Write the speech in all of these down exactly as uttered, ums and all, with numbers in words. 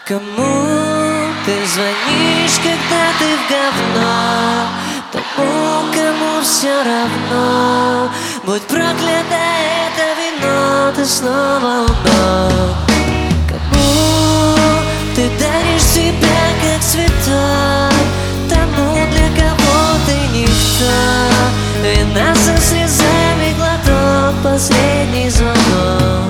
Кому ты звонишь, когда ты в говно? Тому, кому все равно. Будь проклято это вино, ты снова у ног. Кому ты даришь себя, как цветок? Тому, для кого ты никто. Вина со слезами, глоток, последний звонок.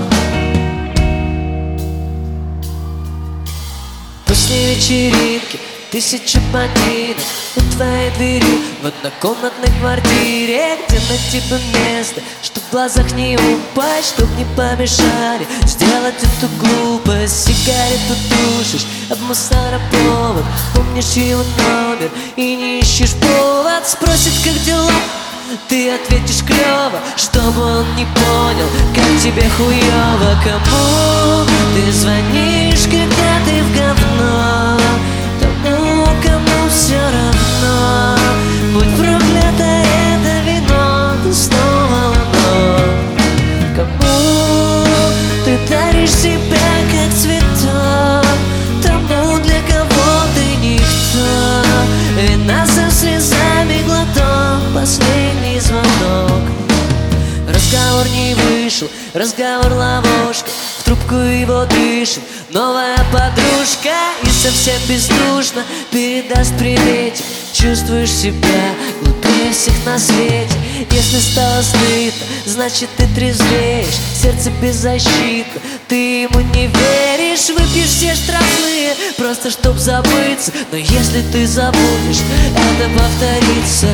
После вечеринки тысяча ботинок у твоей двери в однокомнатной квартире, где найти бы место, чтоб в глазах не упасть, чтоб не помешали сделать эту глупость. Сигарету тушишь об мусоропровод, помнишь его номер и не ищешь повод. Спросит, как дела, ты ответишь клёво, чтобы он не понял, как тебе хуёво. Кому ты звонишь, когда ты в говно? Тому, кому все равно. Будь проклято это вино, ты снова луно. Кому ты даришь себя, как цветок? Тому, для кого ты никто. Вина со слезами, глоток, последний звонок. Разговор не вышел, разговор ловушка. В трубку его дышит новая подружка и совсем бездушно передаст приветик. Чувствуешь себя глупее всех на свете. Если стало стыдно, значит ты трезвеешь. Сердце беззащитно, ты ему не веришь. Выпьешь все штрафные, просто чтоб забыться. Но если ты забудешь, это повторится.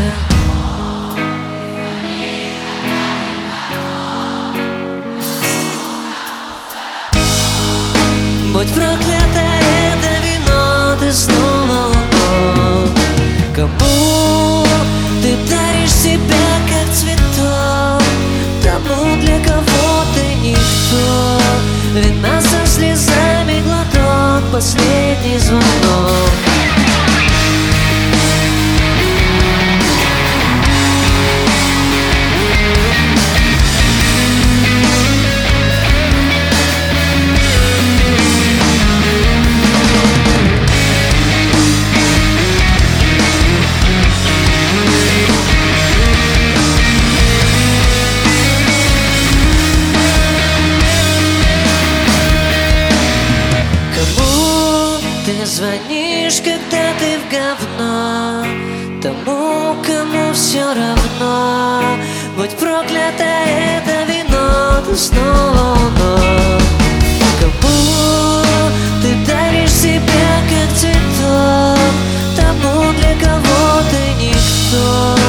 Будь проклято это вино, ты снова луно. Кому ты даришь себя, как цветок? Тому, для кого ты никто. Вина со слезами, глоток, последний звонок. Ты звонишь, когда ты в говно? Тому, кому все равно. Будь проклято это вино, ты снова у ног. Кому ты даришь себя, как цветок? Тому, для кого ты никто.